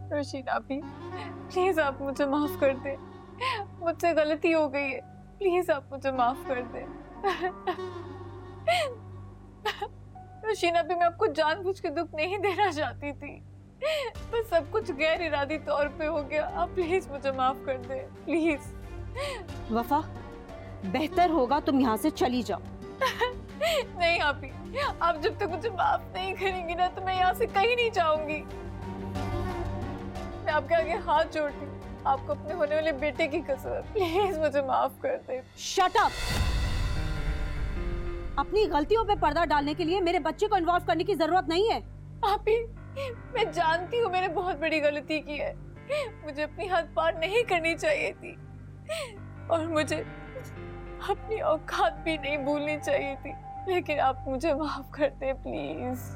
रोशीना भी, प्लीज आप मुझे माफ कर दे। मुझसे गलती हो गई है, प्लीज आप मुझे माफ कर दे। रोशीना भी, मैं आपको जानबूझ के दुख नहीं देना चाहती थी, बस सब कुछ गैर इरादी तौर पे हो गया। आप प्लीज मुझे माफ कर दे, प्लीज। वफा, बेहतर होगा तुम यहाँ से चली जाओ। नहीं आपी, आप जब तक मुझे माफ नहीं करेंगी ना तो मैं यहाँ से कहीं नहीं जाऊंगी। मैं आपके आगे हाथ जोड़ती हूँ, आपको अपने होने वाले बेटे की कसम, प्लीज मुझे माफ कर दे। Shut up! अपनी गलतियों पे पर्दा डालने के लिए मेरे बच्चे को इन्वॉल्व करने की जरूरत नहीं है। आपी, मैं जानती हूँ मैंने बहुत बड़ी गलती की है, मुझे अपनी हद पार नहीं करनी चाहिए थी और मुझे अपनी औकात भी नहीं भूलनी चाहिए थी, लेकिन आप मुझे माफ कर दे प्लीज।